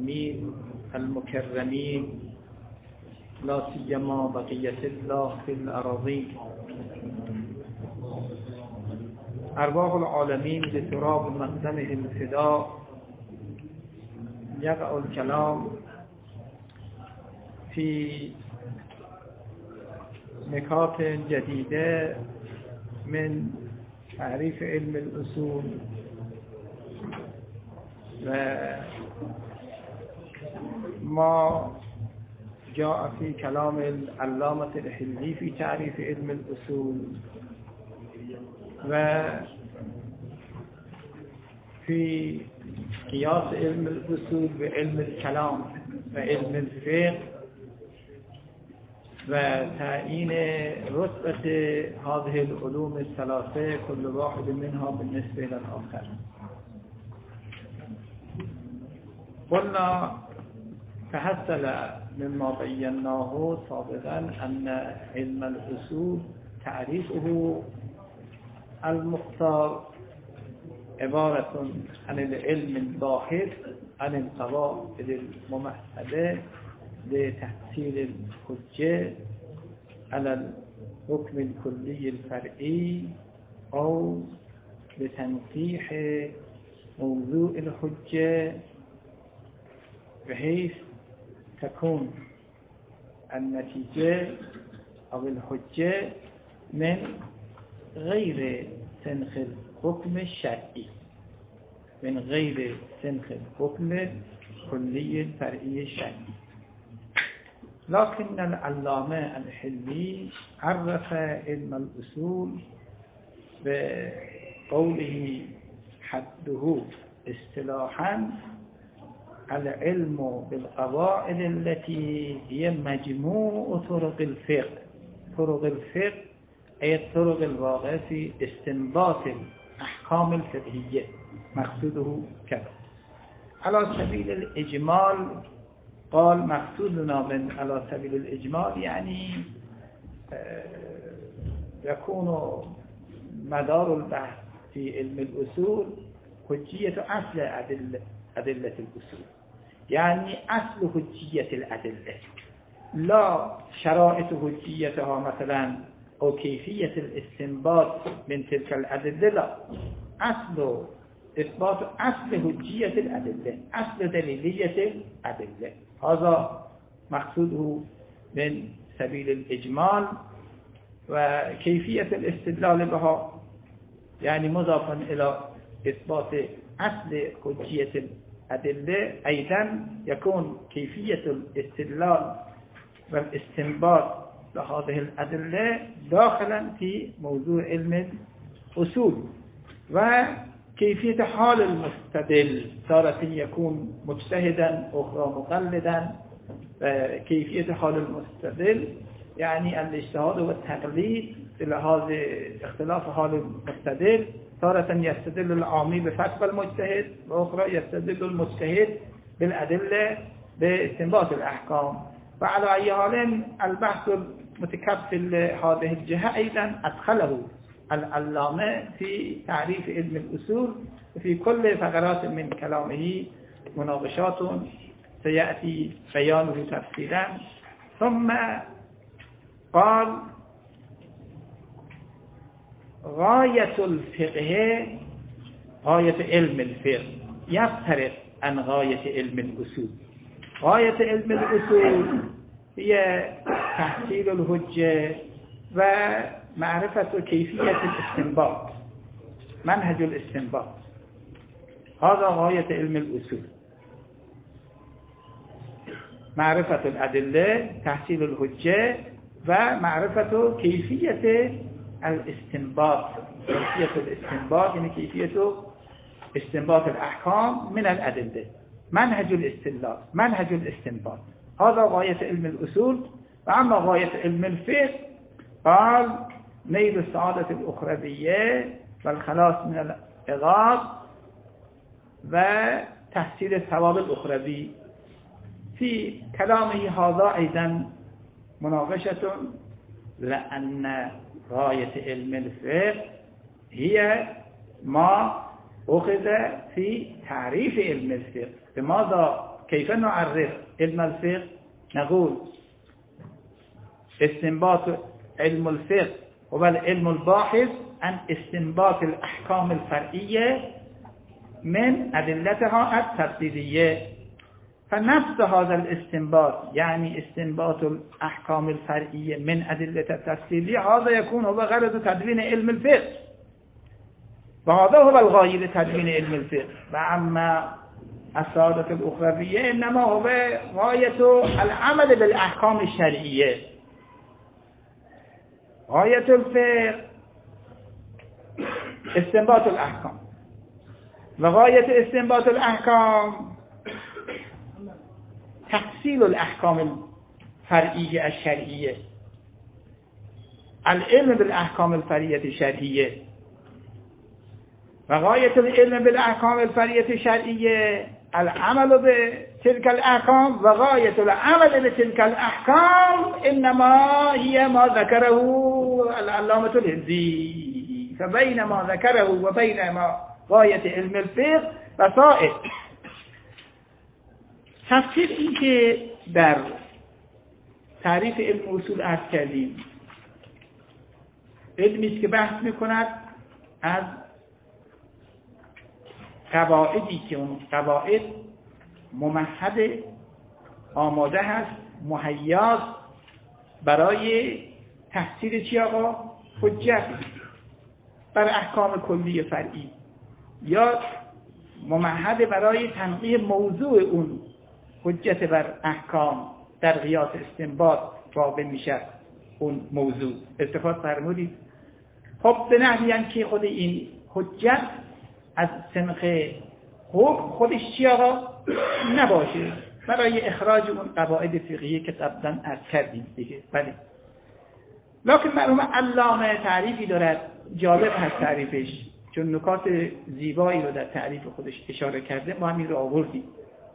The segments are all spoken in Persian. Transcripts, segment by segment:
المعصومين المكرمين لا سيما بقية الله في الأراضين. أرواح العالمين لتراب مقدمهم الفداء. يقع الكلام في نکات جديدة من تعريف علم الأصول وما جاء في كلام العلامة الحلي في تعريف علم الأصول، وفي قياس علم الأصول بعلم الكلام وعلم الفقه، وتعيين رتبة هذه العلوم الثلاثة كل واحد منها بالنسبة للآخر. قلنا تحصل مما بيناه سابقا أن علم الأصول تعريفه المختار عبارة عن العلم الباحث عن القواعد الممهدة لتحصيل الحجة على الحكم الكلي الفرعي أو لتنقيح موضوع الحجة بحيث تكون النتيجة أو الحجة من غير سنخ الحكم الشرعي، من غير سنخ الحكم الكلي الفرعي الشرعي. لكن العلامة الحلي عرف علم الأصول بقوله حده اصطلاحا العلم بالقواعد التي هي مجموع طرق الفقه. طرق الفقه أي الطرق الواقعة في استنباط الأحكام الفقهية، مقصوده كذا. على سبيل الإجمال قال مقصودنا من على سبيل الإجمال يعني يكون مدار البحث في علم الأصول حجية أصل أدلة الأصول، يعني أصل حجية الأدلة، لا شرائط حجيتها مثلا أو كيفية الاستنباط من تلك الأدلة، لا، أصل إثبات أصل حجية الأدلة، أصل دليلية الأدلة. هذا مقصوده من سبيل الإجمال. وكيفية الاستدلال بها يعني مضافا إلى إثبات أصل حجية الأدلة، أيضا يكون كيفية الاستدلال والاستنباط لهذه الأدلة داخلا في موضوع علم الأصول. وكيفية حال المستدل، تارة يكون مجتهدا أخرى مقلدا. كيفية حال المستدل يعني الاجتهاد والتقليد إلى هذا اختلاف حال المستدل، تارة يستدل العامي بفتوى المجتهد، وأخرى يستدل المجتهد بالأدلة باستنباط الأحكام. وعلى أي حال البحث المتكفل هذه الجهة أيضا أدخله العلامة في تعريف علم الأصول، وفي كل فقرات من كلامه مناقشات سيأتي بيانه تفصيلا. ثم قال غاية الفقه، غاية علم الفقه يفترق عن غاية علم الأصول. غاية علم الأصول هي تحصيل الحجة ومعرفة كيفية الاستنباط، منهج الاستنباط، هذا غاية علم الأصول، معرفة الأدلة، تحصيل الحجة، ومعرفة كيفية الاستنباط. كيفية الاستنباط يعني كيفية استنباط الأحكام من الأدلة، منهج الاستدلال، منهج الاستنباط، هذا غاية علم الأصول. وأما غاية علم الفقه قال نيل السعادة الأخروية والخلاص من العقاب وتحصيل الثواب الأخروي. في كلامه هذا أيضا مناقشة، لأن غاية علم الفقه هي ما أخذ في تعريف علم الفقه. لماذا كيف نعرف علم الفقه؟ نقول استنباط علم الفقه هو العلم الباحث عن استنباط الأحكام الفرعية من أدلتها التفصيلية. فنفس هذا الاستنباط يعني استنباط الأحكام الفرعية من أدلة التفصيلية، هذا يكون هو غرض تدوين علم الفقه، وهذا هو الغاية لتدوين علم الفقه. وأما السعادة الأخروية إنما هو غاية العمل بالأحكام الشرعية. غاية الفقه استنباط الأحكام، وغاية استنباط الأحكام تحصيل الأحكام الفرعية الشرعية، العلم بالأحكام الفرعية الشرعية. وغاية العلم بالأحكام الفرعية الشرعية العمل بتلك الأحكام، وغاية العمل بتلك الأحكام إنما هي ما ذكره العلامة الهندي. فبين ما ذكره وبين ما غاية علم الفقه وسائل. تفسیر این که در تعریف علم اصول عرض کردیم، علمی است که بحث میکند از قواعدی که اون قواعد ممهد آماده هست، مهیاست برای تحصیل چی آقا؟ حجت بر احکام کلی فرعی، یا ممهد برای تنقیح موضوع اون حجت بر احکام در قیاس استنباط واقع میشه اون موضوع. استفاده فرمودید. خب به نحوی که خود این حجت از سنخ حکم خودش چی آقا نباشه برای اخراج اون قواعد فقهی که قبلا عرض کردیم دیگه. بله، لکن مرحوم علامه تعریفی دارد، جالب هست تعریفش، چون نکات زیبایی رو در تعریف خودش اشاره کرده، ما همین رو آوردیم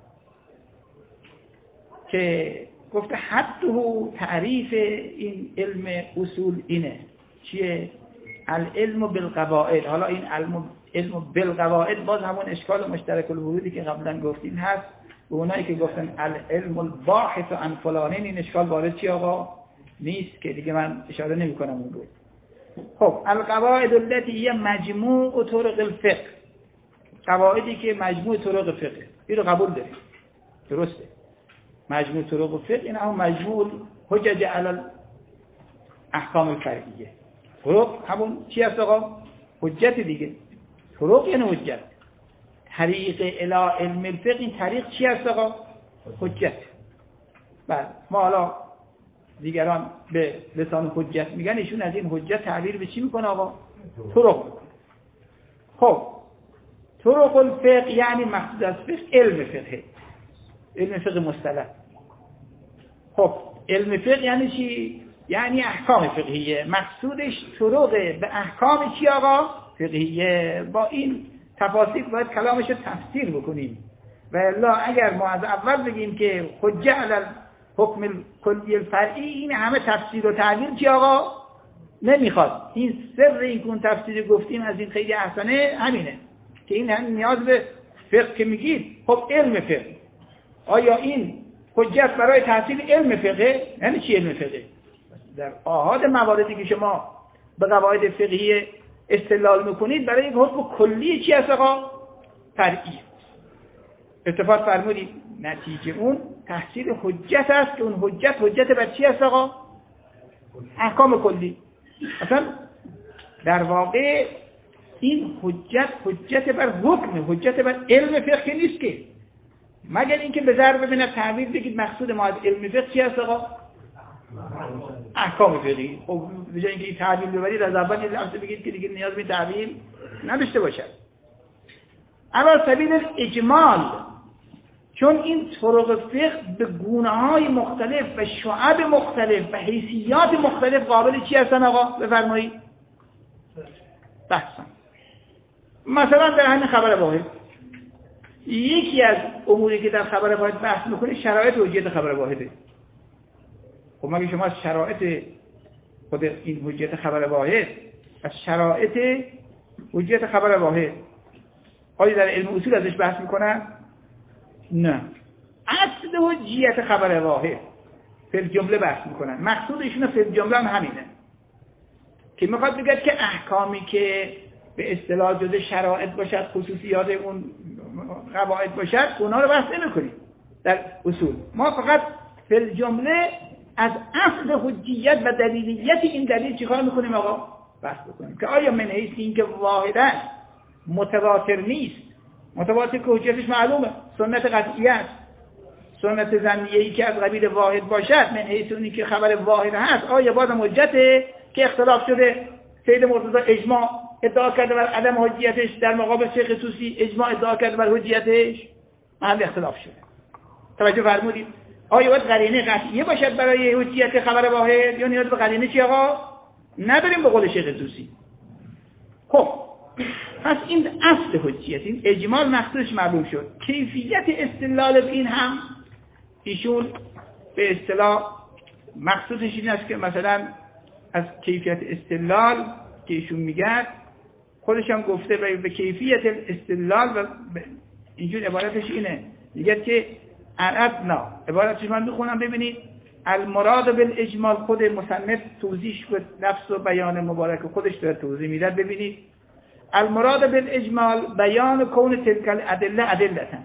که گفته حده تعریف این علم اصول اینه چیه؟ العلم بالقواعد. حالا این علم بالقواعد باز همون اشکال مشترک الورودی که قبلا گفتیم هست. و اونایی که گفتن العلم الباحث عن فلانین، این اشکال وارد چی آقا نیست که دیگه من اشاره نمی کنم اون رو. خب القواعد التي هي مجموع طرق الفقه، قواعدی که مجموع طرق فقه، این رو قبول داریم، درسته؟ مجموع طرق فقه این هم مجموع حجج علی احکام الفرعیه. طرق همون چی هست آقا؟ حجت دیگه. طرق یعنی حجت. طریق الی علم الفقه، این طریق چی هست آقا؟ حجت. بله، ما حالا دیگران به لسان حجت میگن، ایشون از این حجت تعبیر به چی میکنه آقا؟ طرق میکنه. خب طرق الفقه یعنی مقصود از فقه علم فقه، علم فقه مصطلح. خب علم فقه یعنی چی؟ یعنی احکام فقهیه. مقصودش طرق به احکام چی آقا؟ فقهیه. با این تفاصیل باید کلامش رو تفسیر بکنیم، و الا اگر ما از اول بگیم که حجه علی حکم کلی الفرعی، این همه تفسیر و تعبیر چی آقا نمیخواد. این سر این که اون تفسیر گفتیم از این خیلی احسنه همینه که این هم نیاز به فقه که میگید. خب علم فقه، آیا این حجت برای تحصیل علم فقه؟ یعنی چی علم فقه؟ در آحاد مواردی که شما به قواعد فقهی استدلال میکنید برای یک حکم کلی چی هست آقا؟ فرعی. اتفاق فرمودید نتیجه اون تحصیل حجت است که اون حجت بر چی هست آقا؟ احکام کلی. اصلا در واقع این حجت بر حکم، حجت بر علم فقه نیست که، مگر اینکه به ضرب من تعبیر بگید مقصود ما از علم فقه چی هست آقا؟ احکام فقهی. خب به جای اینکه این تعبیر ببرید از اول این لفظ بگید که دیگه نیاز به تعبیر نداشته باشد. اول سبیل اجمال، چون این طرق فقه به گونه‌های مختلف و شعب مختلف و حیثیات مختلف قابل چی هستن آقا؟ بفرمایید. بحثن. مثلا در همین خبر واحد، یکی از اموری که در خبر واحد بحث میکنه شرایط حجیت خبر واحده. خب مگه شما از شرایط خود این حجیت خبر واحد، از شرایط حجیت خبر واحد آیا در علم اصول ازش بحث میکنن؟ نه. اصل حجیت خبر واحد فی الجمله بحث میکنن. مقصود ایشون فی الجمله هم همینه که میخواد بگه که احکامی که به اصطلاح جزء شرایط باشد، خصوصیات اون قواعد باشد، اونا رو بحث نمی‌کنیم در اصول. ما فقط فی الجمله از اصل حجیت و دلیلیت این دلیل چیکار میکنیم آقا؟ بحث بکنیم که آیا من حیث این که واحدا متواتر نیست، متواتر که حجیتش معلومه، سنت قطعی است، سنت ظنیه‌ای که از قبیل واحد باشد، من حیث اونی که خبر واحد هست، آیا بازم حجته که اختلاف شده؟ سید مرتضی اجماع ادعا کرده بر عدم حجیتش، در مقابل شیخ طوسی اجماع ادعا کرده بر حجیتش، محل اختلاف شده. توجه فرمودید؟ آیا باید قرینه قطعیه باشد برای حجیت خبر واحد یا نیاز به قرینه چی آقا؟ نداریم به قول شیخ طوسی. خب پس این اصل حجیت، این اجمال مقصودش معلوم شد. کیفیت استدلال این هم ایشون به اصطلاح مقصودش این است که مثلا از کیفیت استدلال که ایشون میگه، خودش هم گفته به کیفیت استدلال و اینجور عبارتش اینه، میگه که عرضنا، عبارتش من بخونم ببینید، المراد بالاجمال، خود مصنف توضیح شد، لفظ و بیان مبارک خودش داره توضیح میداد. ببینید المراد بالاجمال بیان کون تلک الادله ادلتا.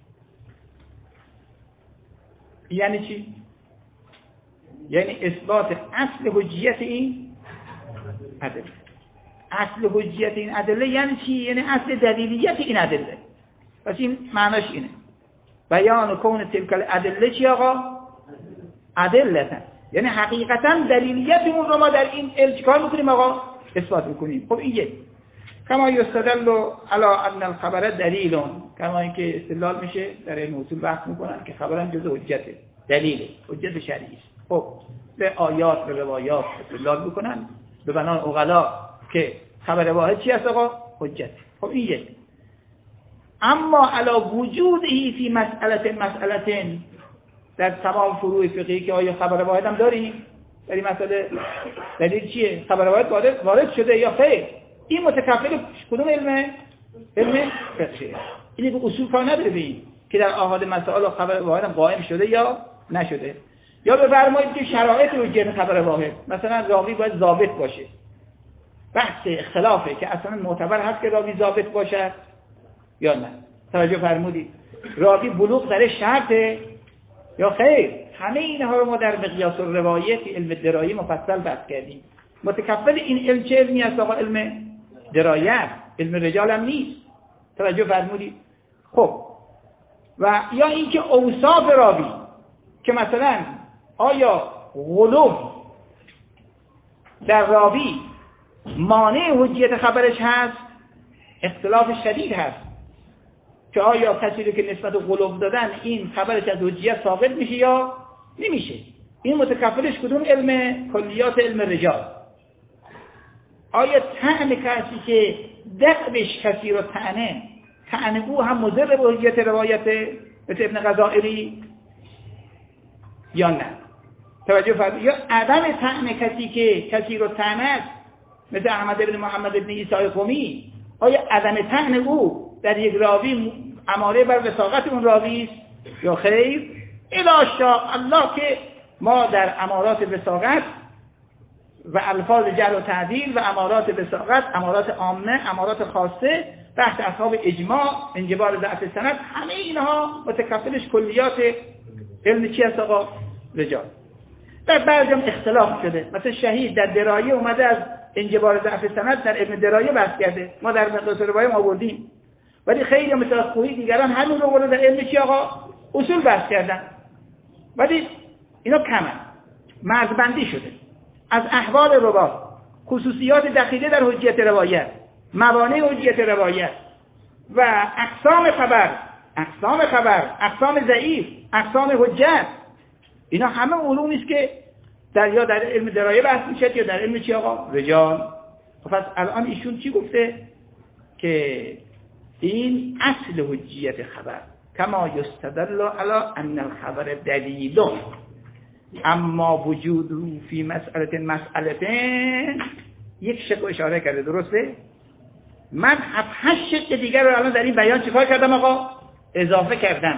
یعنی چی؟ یعنی اثبات اصل حجیت این ادله. اصل حجیت این ادله یعنی چی؟ یعنی اصل دلیلیت این ادله. پس این معناش اینه، بیان کون تلک الادله چی آقا؟ ادلتا، یعنی حقیقتا دلیلیت اون رو ما در این علم چیکار میکنیم آقا؟ اثبات میکنیم. خب این یک کما یستدل علی ان الخبر دلیل، کما اینکه استدلال میشه در علم اصول بحث میکنن که خبرن جزء حجته، دلیل حجت شرعی است. خب به آیات به روایات استدلال میکنن به بنای عقلا که خبر واحد چی است آقا؟ حجت. خب این یک. اما علی وجودی فی مسئله در تمام فروع فقهی که آیا خبر واحد هم داریم در این مسئله، دلیل چیه؟ خبر واحد وارد شده یا خیر؟ این متکفل کدوم علم فقهی؟ اینی که اصول کار نداره به این که در احاد مسائل خبر واحد هم قائم شده یا نشده. یا بفرمایید که شرایط حجیت خبر واحد، مثلا راوی باید ضابط باشه، بحث اختلافه که اصلا معتبر هست که راوی ضابط باشه یا نه. توجه فرمودید؟ راوی بلوغ در شرطه یا خیر؟ همه اینها رو ما در مقیاس الروایت علم درایه مفصل بحث کردیم. متکفل این علم چه علمی است آقا؟ علم درایت، علم رجال هم نیست. توجه فرمودید؟ خب و یا اینکه اوصاف راوی که مثلا آیا غلو در راوی مانع حجیت خبرش هست؟ اختلاف شدید هست که آیا کسی رو که نسبت غلو دادن این خبرش از حجیت ثابت میشه یا نمیشه. این متکفلش کدوم علم؟ کلیات علم رجال. آیا طعن کسی که دقبش کسی رو طعن او هم مضر به حجیت روایت مثل ابن غزائری یا نه؟ توجه فرمودید؟ یا عدم طعن کسی که کسی رو طعنت مثل احمد ابن محمد ابن عیسی قمی، آیا عدم طعن او در یک راوی اماره بر وثاقت اون راوی است یا خیر؟ الی شاء الله که ما در امارات وثاقت و الفاظ جر و تعدیل و امارات وثاقت، امارات عامه، امارات خاصه، بحث اصحاب اجماع، انجبار ضعف سند، همه اینها متکفلش کلیات علم چی است آقا؟ رجال. در بعضی هم اختلاف شده، مثلا شهید در درایه اومده از انجبار ضعف سند در علم درایه بحث کرده، ما در مقیاس روایه آوردیم، ولی خیلی مثل خویی دیگران همین رو در علم چی آقا؟ اصول بحث کردن، ولی اینا کمن، مرزبندی شده از احوال روایت، خصوصیات دقیقه در حجیت روایت، موانع حجیت روایت و اقسام خبر، اقسام ضعیف، اقسام حجت. اینا همه علومی است که یا در علم درایه بحث میشه یا در علم چی آقا؟ رجال. پس الان ایشون چی گفته؟ که این اصل حجیت خبر کما یستدل علی ان الخبر دلیل اما وجود فی مسئله یک شق اشاره کرده، درسته؟ من 7-8 شق دیگر رو الان در این بیان چیکار کردم آقا؟ اضافه کردم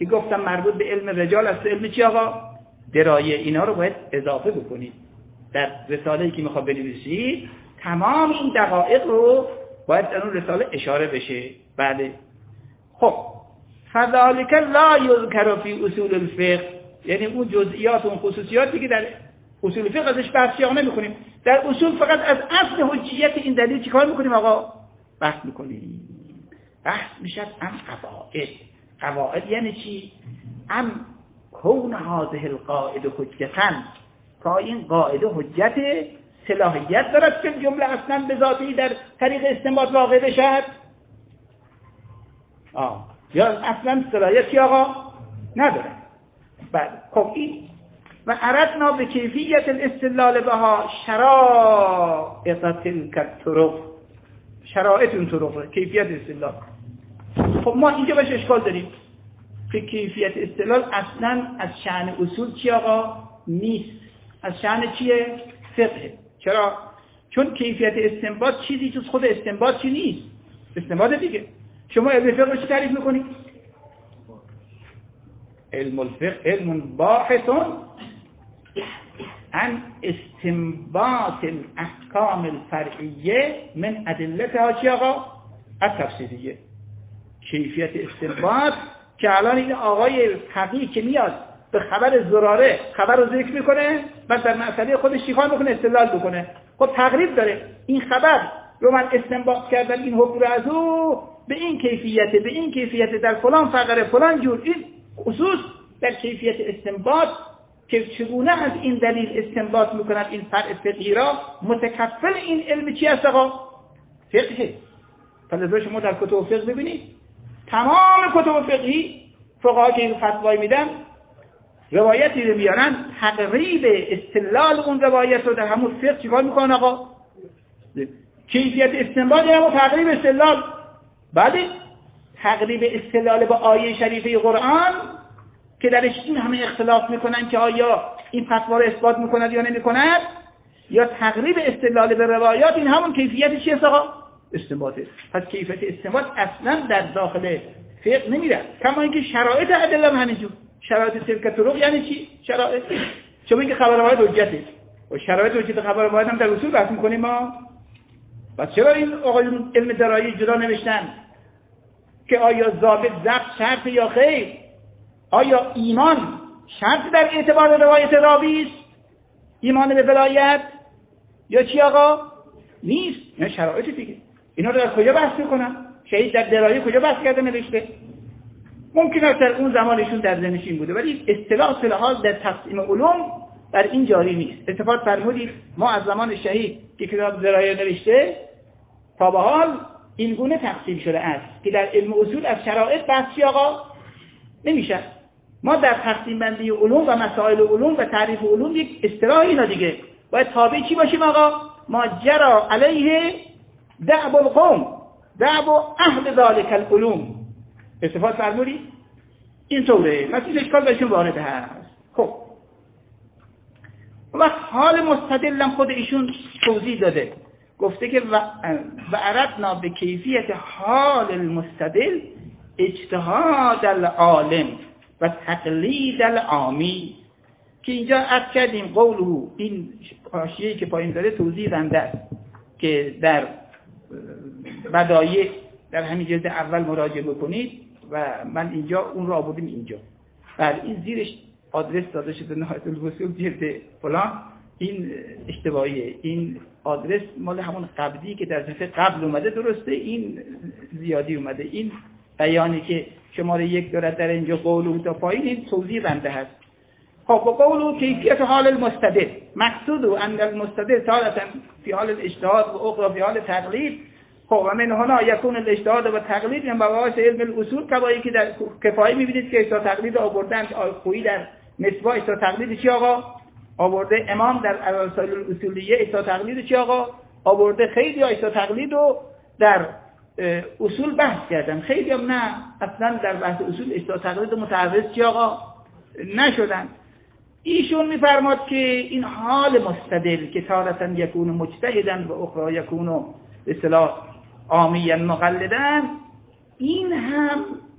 که گفتم مربوط به علم رجال است. علم چی آقا؟ درایه. اینا رو باید اضافه بکنید در رساله‌ای که میخواد بنویسید. تمام این دقایق رو باید در اون رساله اشاره بشه. بله. خب فذلک لا یذکر فی اصول الفقه، یعنی اون جزئیات و اون خصوصیاتی که در اصول فقه ازش بحث نمی‌کنیم. در اصول فقط از اصل حجیت این دلیل چیکار می‌کنیم آقا؟ بحث می‌کنیم. بحث میشه عن قواعد. قواعد یعنی چی؟ عن کون هذه القاعده حجتاً، که این قاعده حجت صلاحیت دارد که جمله اصلا به ذاتی در طریق استنباط واقع بشد، یا اصلا صلاحیتی آقا نداره. بعد خب این و عرضنا به کیفیت الاستدلال بها شرائط تلک الطرق، شرایط اون طرق، کیفیت استدلال. خب ما اینجا بهش اشکال داریم که کیفیت استدلال اصلا از شأن اصول چی آقا؟ نیست. از شأن چیه؟ فقه. چرا؟ چون کیفیت استنباط چیزی جز خود استنباط چی نیست. استنباط دیگه. شما علم فقه رو چی تعریف میکنید؟ علم الفقه علم باحث عن استنباط الاحکام الفرعیه من ادلتها چی آقا؟ التفصیلیه. کیفیت استنباط که الان این آقای فقیه که میاد به خبر زراره خبر رو ذکر میکنه و در مسئله خودش چیکار میکنه؟ استدلال بکنه. خب تقریب داره این خبر رو من استنباط کردم این حکم رو از او به این کیفیت در فلان فقره فلان جور. این خصوص در کیفیت استنباط که چگونه از این دلیل استنباط میکنند این فرع فقهی را، متکفل این علم چی است آقا؟ فقه. فلذا شما در کتب فقه ببینید تمام کتب فقهی فقها که این فتوای میدن روایتی رو میارن، تقریب استدلال اون روایت رو در همون فقه چیکار میکنن آقا؟ کیفیت استنباط یا تقریب استدلال. بعد تقریب استدلال با آیه شریفه قرآن که درش این همه اختلاف میکنن که آیا این فتوا رو اثبات میکند یا نمیکند، یا تقریب استدلال به روایات، این همون کیفیت چیه آقا؟ استنباطه. پس کیفیت استنباط اصلا در داخل فقه نمیره. کما اینکه شرایط ادله هم همینجور. شرایط تلک طرق یعنی چی؟ شرایط شما اینکه خبر روایت حجته و شرایط حجت خبر روایت هم در اصول بحث میکنیم ما. پس چرا این آقایون علم درایی جدا نوشتن که آیا ضابط ضبط شرط یا خیر؟ آیا ایمان شرط در اعتبار روایت راوی است؟ ایمان به ولایت یا چی آقا؟ نیست. اینا شرایط دیگه. اینا رو در کجا بحث میکنن؟ شهید در درایی کجا بحث کرده نوشته؟ ممکن است در اون زمانشون در ذهنشون بوده، ولی اصطلاح فلحال در تقسیم علوم در این جاری نیست. اتفاق فرمودید ما از زمان شهید که کتاب درایی نوشته تا به حال این گونه تقسیم شده است که در علم اصول از شرایط بحثی آقا نمیشه. ما در تقسیم بندی علوم و مسائل علوم و تعریف علوم یک اصطلاح اینا دیگه باید تابع چی باشیم آقا؟ ما جرا علیه دعب القوم دعب اهل ذالک العلوم. استفاده فرمودید این طوره. مثل اشکال بهشون وارد هست. خب وقت حال مستدلم خود ایشون توضیح داده، گفته که و عرضنا به کیفیت حال المستدل اجتهاد العالم و تقلید العامی، که اینجا عرض کردیم قوله، این حاشیه‌ای که پایین داره توضیح دنده است که در بدایع در همین جلد اول مراجعه بکنید و من اینجا اون رو آوردیم اینجا. بعد این زیرش آدرس داده شده نهایت الوصول جلد فلان، این اشتباهیه. این آدرس مال همون قبلی که در صفحه قبل اومده درسته، این زیادی اومده. این بیانی که شماره 1 دارد در اینجا قولو تا پایین، این توضیح بنده هست. خب با قولو کیفیت حال المستدل، مقصود ان المستدل تارة فی حال الاجتهاد و اخرى فی حال تقلید. خب و من هنا یکون الاجتهاد و تقلید من مباحث علم الاصول، کبایی که در کفایی میبینید که اجتهاد تقلید آوردن، خویی در نسبا اجتهاد تقلید چی آقا آورده، امام در الرسائل الاصولیه اجتهاد تقلید چی آقا آورده. خیلی ها اجتهاد تقلید رو در اصول بحث کردن، خیلی هم نه، اصلا در بحث اصول اجتهاد تقلید متعرض چی آقا نشدن. ایشون میفرماد که این حال مستدل که تارة یکون مجتهدن و اخرى یکون اصطلاح عامیاً مقلدن، این هم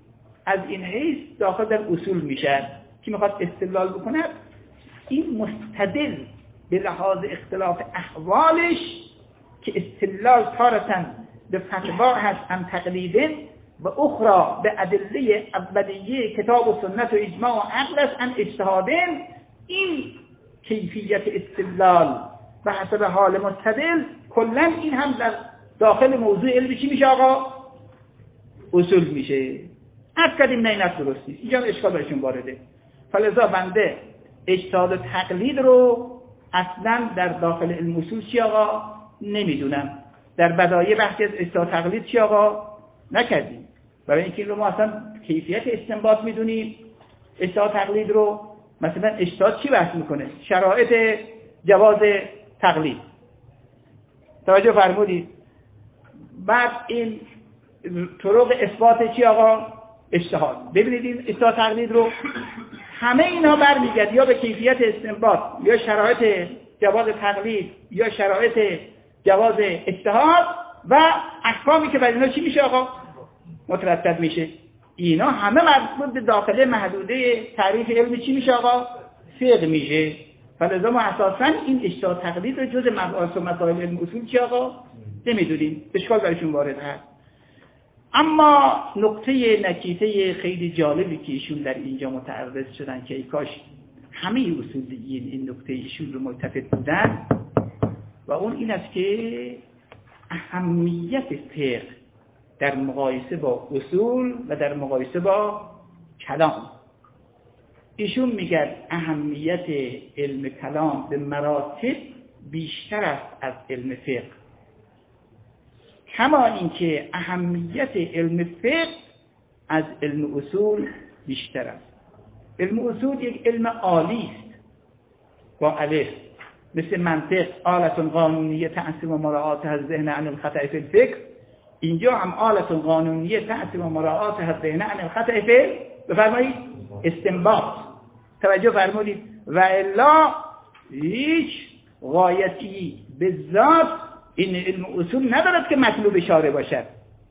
از این حیث داخل در اصول میشه که میخواد استدلال بکنه این مستدل به لحاظ اختلاف احوالش که استدلال تارتاً به فتوا هست ام تقلیدن و اخرى به ادله اولیه کتاب و سنت و اجماع و عقل است ام اجتهادن. این کیفیت استدلال و حسب حال مستدل کلا این هم در داخل موضوع علمی چی میشه آقا؟ اصول میشه. عرض کردیم نه اینت درست نیست، اینجا اشکال برشون وارده. فلذا بنده اجتهاد و تقلید رو اصلا در داخل علم اصول چی آقا؟ نمیدونم. در بدایع بحثی از اجتهاد و تقلید چی آقا؟ نکردیم. برای اینکه رو ما اصلا کیفیت استنباط میدونیم. اجتهاد و تقلید رو مثلا اجتهاد چی بحث میکنه؟ شرایط جواز تقلید. توجه فرمودید؟ بعد این طرق اثبات چی آقا؟ اجتهاد. ببینید این اجتهاد تقلید رو همه اینا برمیگرد یا به کیفیت استنباط یا شرایط جواز تقلید یا شرایط جواز اجتهاد و احکامی که بر اینا چی میشه آقا؟ مترتب میشه. اینا همه مربوط به داخل محدوده تعریف علمی چی میشه آقا؟ فقه میشه. فلذا ما اساساً این اجتهاد تقلید رو جز مباحث و مسائل علم اصول چی آقا؟ نمیدونیم. اشکال برشون وارد هست. اما نکته خیلی جالبی که ایشون در اینجا متعرض شدن که ای کاش همه اصولیین این نکته ایشون رو ملتفت بودن و اون این است که اهمیت فقه در مقایسه با اصول و در مقایسه با کلام. ایشون میگه اهمیت علم کلام به مراتب بیشتر است از علم فقه، کما اینکه اهمیت علم فقه از علم اصول بیشتر است. علم اصول یک علم عالی است با الف، مثل منطق آلت قانونیه تأثیم و مراعات الذهن عن الخطأ فی الفکر. اینجا هم آلت قانونیه تأثیم و مراعات الذهن عن الخطأ فی بفرمایید استنباط. توجه فرمودید؟ و الا هیچ غایتی به ذات این علم اصول ندارد که مطلوب شارع باشد،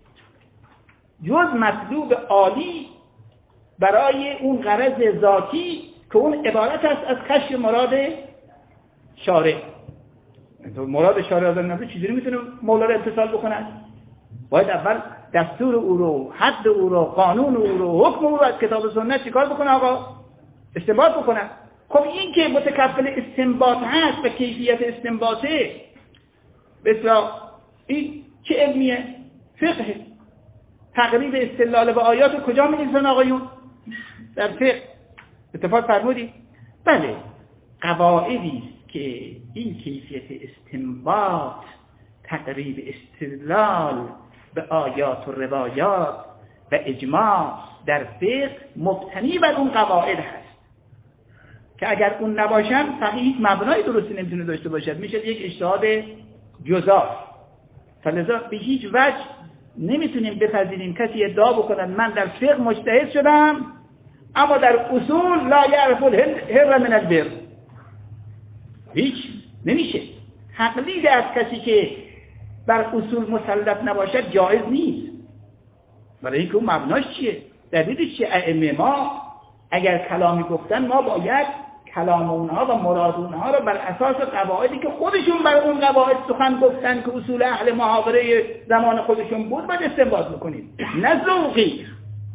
جز مطلوب عالی برای اون غرض ذاتی که اون عبارت است از کشف مراد شارع. مراد شارع از نظر چجوری میتونه مولا رو اتصال بکنه؟ باید اول دستور او رو، حد او رو، قانون او رو، حکم او رو از کتاب و سنت چیکار بکنه آقا؟ استنباط بکنه. خب این که متکفل استنباط هست و کیفیت استنباطه، بسیار این چه علمیه؟ فقه. تقریب استدلال به آیات کجا می‌نویسن آقایون؟ در فقه. اتفاق فرمودی؟ بله، قواعدی است که این کیفیت استنباط، تقریب استدلال به آیات و روایات و اجماع در فقه مبتنی بر اون قواعد هست که اگر اون نباشن فقط هیچ مبنای درستی نمیتونه داشته باشد، میشه یک اجتهاد جزا. فلذا به هیچ وجه نمیتونیم بپذیریم کسی ادعا بکنن من در فقه مجتهد شدم اما در اصول لا یعرف الحر من البر. هیچ نمیشه. تقلید از کسی که بر اصول مسلط نباشد جایز نیست. برای اینکه اون مبناش چیه؟ دلیلش چیه؟ ائمه ما اگر کلامی گفتن ما باید کلام اونها و مراد اونها رو بر اساس قواعدی که خودشون بر اون قواعد سخن گفتن که اصول اهل محاوره زمان خودشون بود باید استنباط بکنیم، نه ذوقی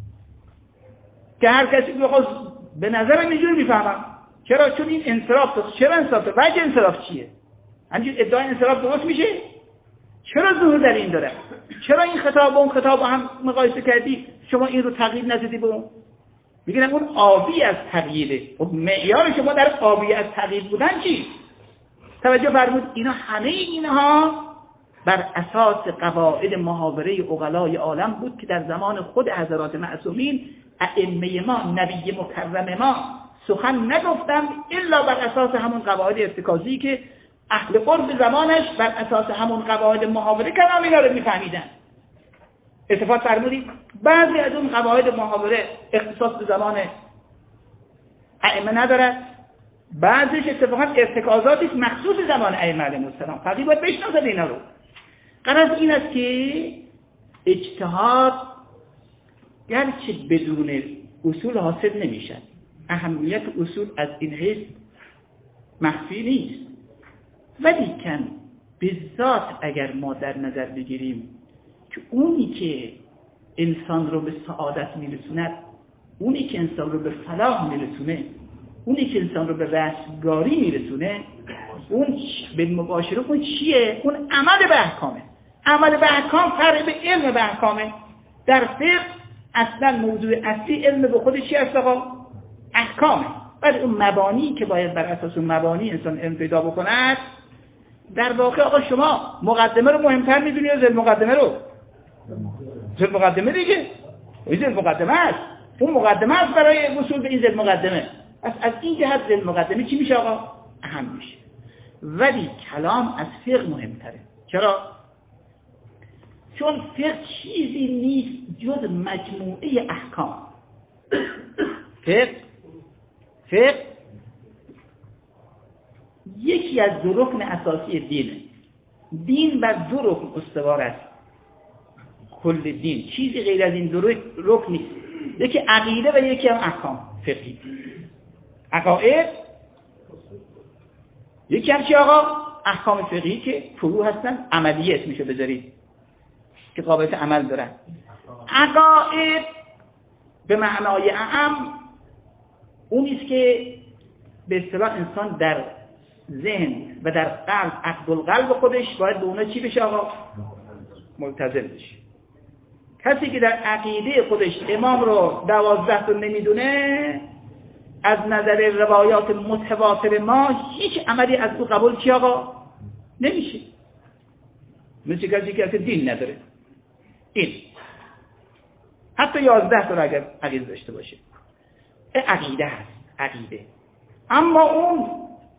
که هر کسی بخواد به نظرم اینجوری میفهمم. چرا؟ چون این انصراف. چرا انصراف؟ وجه انصراف چیه؟ همین ادعای انصراف درست میشه؟ چرا ظهور در این داره؟ چرا این خطاب با اون خطاب هم مقایسه کردی شما این رو تقیید نزدی به اون؟ میگن اون آبی از تقییده. خب معیار شما در آبی از تقیید بودن چی؟ توجه فرمود. اینا همه اینها بر اساس قواعد محاوره عقلای عالم بود که در زمان خود حضرات معصومین ائمه ما، نبی مکرم ما سخن نگفتند الا بر اساس همون قواعد ارتکازی که اهل قرب زمانش بر اساس همون قواعد محاوره کلام اینا رو میفهمیدن. اتفاق فرمودید بعضی از اون قواعد محاوره اختصاص به زمان ائمه نداره، بعضیش اتفاقا ارتکازاتش مخصوص زمان ائمه علیهم السلام. فقط باید بشناسید اینا رو. غرض این است که اجتهاد گرچه بدون اصول حاصل نمیشن. اهمیت اصول از این حیث مخفی نیست، ولی کن به ذات اگر ما در نظر بگیریم که اونی که انسان رو به سعادت میرسوند، اونی که انسان رو به فلاح میرسونه، اونی که انسان رو به رستگاری میرسونه، اون به مباشره اون چیه؟ اون عمل به احکامه. عمل به احکام فرق به علم به احکامه. در فقه اصلا موضوع اصلی علم به خودش چی است آقا؟ احکامه. ولی اون مبانی که باید بر اساس اون مبانی انسان علم پیدا بکند، در واقع آقا شما مقدمه رو مهمتر میدونی یا ذیل مقدمه رو؟ ذیل مقدمه دیگه. این ذیل مقدمه است. اون مقدمه است برای وصول به این ذیل مقدمه. از این جهت ذیل مقدمه چی میشه آقا؟ اهم میشه. ولی کلام از فقه مهمتره. چرا؟ چون فقه چیزی نیست جز مجموعه احکام. فقه یکی از دو رکن اساسی دینه. دین بر دو رکن استوار است. کل دین چیزی غیر از این دو رکن نیست. یکی عقیده و یکی هم احکام فقهی. عقاید یکی هم چی آقا؟ احکام فقهی که فروع هستن، عملیه اسمشو بذارید که قابلیت عمل دارن. عقاید به معنای اعم اونیست که به اصطلاح انسان در ذهن و در قلب، عقل القلب خودش باید به اونا چی بشه آقا؟ ملتزم بشه. کسی که در عقیده خودش امام رو 12 رو نمیدونه، از نظر روایات متواتر ما هیچ عملی از او قبول چی آقا؟ نمیشه. مثل کسی که اصلا دین نداره. این حتی 11 رو اگر عقیده داشته باشه، عقیده هست. عقیده. اما اون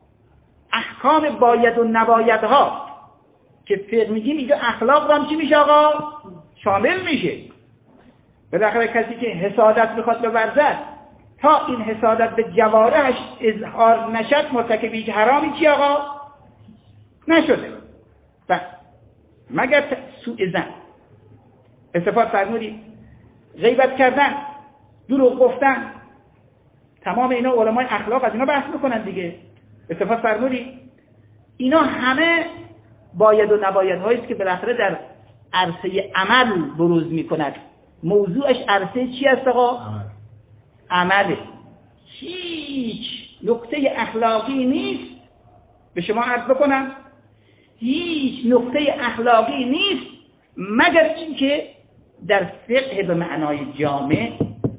احکام باید و نبایدها که فقه میگیم اینجا اخلاق هم چی میشه آقا؟ شامل میشه. بالاخره کسی که حسادت بخواد بورزد، تا این حسادت به جوارحش اظهار نشد مرتکب هیچ حرامی چی آقا؟ نشده. و مگر سوء ظن، استفاده فرمودید، غیبت کردن، دروغ گفتن، تمام اینا علمای اخلاق از اینا بحث میکنن دیگه. استفاده فرمودید اینا همه باید و نباید هایی است که بالاخره در عرصه عمل بروز میکند. موضوعش عرصه چی است آقا؟ عمله. هیچ نکته اخلاقی نیست. به شما عرض بکنم هیچ نکته اخلاقی نیست مگر اینکه در فقه به معنای جامع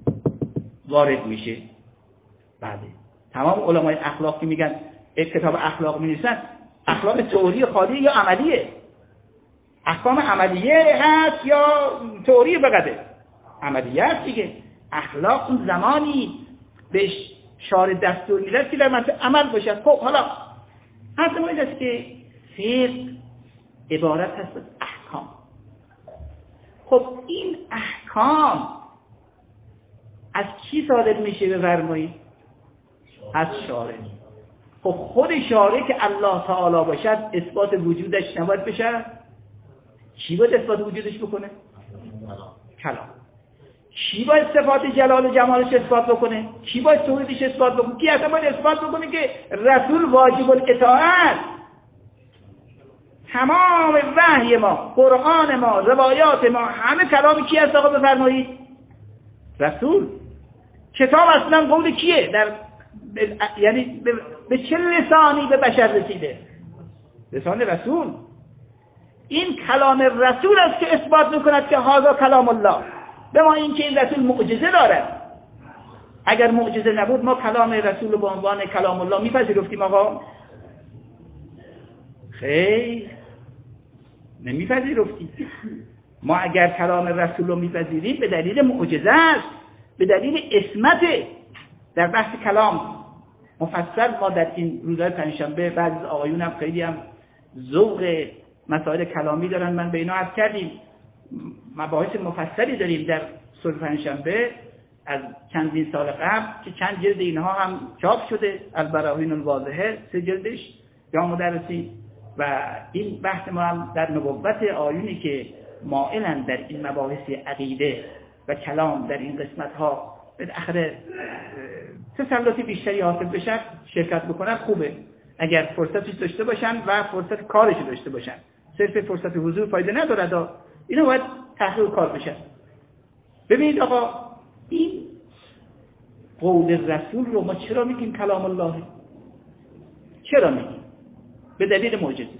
وارد میشه. بله، تمام علمای اخلاق که میگن کتاب اخلاق می‌نویسن، اخلاق تئوری خالی یا عملیه؟ احکام عملیه هست یا تئوری فقطه؟ عملیه هست دیگه. اخلاق اون زمانی بهش شارع دستور می‌رسه که در منطقه عمل باشد. خب حالا حرف ما این است که فقه عبارت هست از احکام. خب این احکام از کی صادر میشه بفرمایید؟ از شارع. خب خود شارع که الله تعالی باشد اثبات وجودش نباید بشه؟ چی باید اثبات وجودش بکنه؟ کلام. چی باید صفات جلال و جمالش اثبات بکنه؟ چی باید توحیدش اثبات بکنه؟ کی اصلا باید اثبات بکنه که رسول واجب الاطاعت؟ تمام وحی ما، قرآن ما، روایات ما، همه کلام کی است آقا بفرمایید؟ رسول. کتاب اصلا قول کیه؟ یعنی به چه لسانی به بشر رسیده؟ لسان رسول. این کلام رسول است که اثبات میکند که هذا کلام الله. به ما این که این رسول معجزه دارد. اگر معجزه نبود ما کلام رسول به عنوان کلام الله میپذیرفتیم آقا؟ خیر، نمیپذیرفتیم. ما اگر کلام رسول رو میپذیریم به دلیل معجزه است، به دلیل عصمت. در بحث کلام مفصل ما در این روزهای پنجشنبه بعضی از آقایون هم خیلی هم ذوق مسائل کلامی دارن، من به اینا عرض کردیم، مباحث مفصلی داریم در صلح پنجشنبه از چندین سال قبل که چند جلد اینها هم چاپ شده، البراهین الواضحه 3 جلدش یا مدرسی. و این بحث ما هم در نبوت آیونی که مائلن در این مباحث عقیده و کلام در این قسمت ها بالاخره تسلط بیشتری حاصل بشه، شرکت بکنن خوبه، اگر فرصتش داشته باشن و فرصت کارش داشته باشن. صرف فرصت حضور فایده نداره، اینو باید تحقیق کار بشه. ببینید آقا، این قول رسول رو ما چرا میگیم کلام الله؟ چرا میگیم؟ به دلیل معجزه.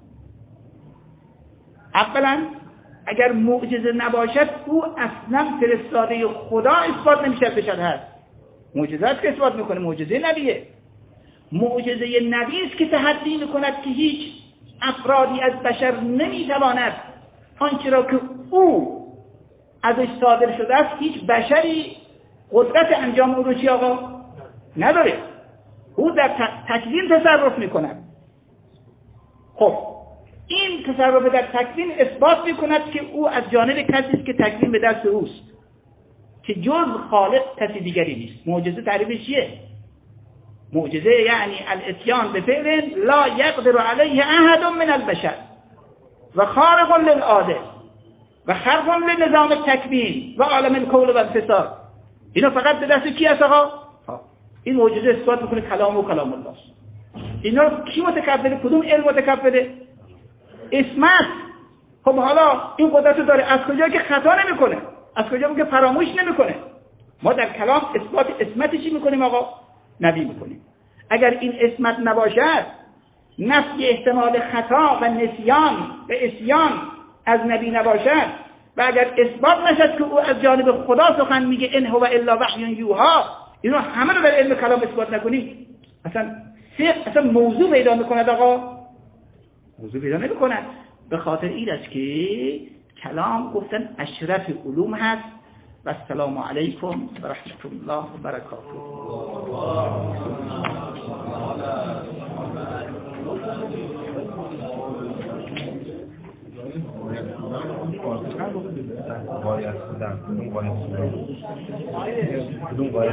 اولا اگر معجزه نباشد او اصلا فرستاده خدا اثبات نمیشه بشد هست. معجزه است که اثبات میکنه، معجزه نبیه. معجزه نبی است که تحدی میکند که هیچ افرادی از بشر نمیتواند آنچه را که او ازش صادر شده است هیچ بشری قدرت انجام او رو چی آقا نداره. او در تکوین تصرف میکند. خب این تصرف در تکوین اثبات میکند که او از جانب کسی است که تکوین به دست اوست، که جز خالق کسی دیگری نیست. معجزه تعریفش چیه؟ معجزه یعنی الاتیان به فعل لا یقدر علیه احد من البشر و خارق للعاده و خرق لنظام تکوین و عالم الکون و الفساد. اینا فقط به دست کی است آقا؟ این معجزه اثبات میکنه کلام و کلام الله. اینا کی متکفله؟ کدوم علم متکفله؟ اسمت. خب حالا این قدرت رو داره، از کجا که خطا نمیکنه، از کجا که فراموش نمیکنه. ما در کلام اثبات اسمت چی میکنیم آقا؟ نبی میکنیم. اگر این اسمت نباشد، نفی احتمال خطا و نسیان و عصیان از نبی نباشد و اگر اثبات نشد که او از جانب خدا سخن میگه ان هو الا وحی یوحی، اینو همه رو در علم کلام اثبات نکنیم، اصلا موضوع پیدا میکند آقا؟ موضوع پیدا نمیکند. به خاطر این است که کلام گفتن اشرف علوم هست. و السلام علیکم و رحمت الله و برکاته.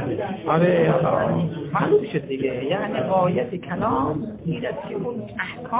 آره معلوم شد دیگه، یعنی غایت کلام این است که اون احکام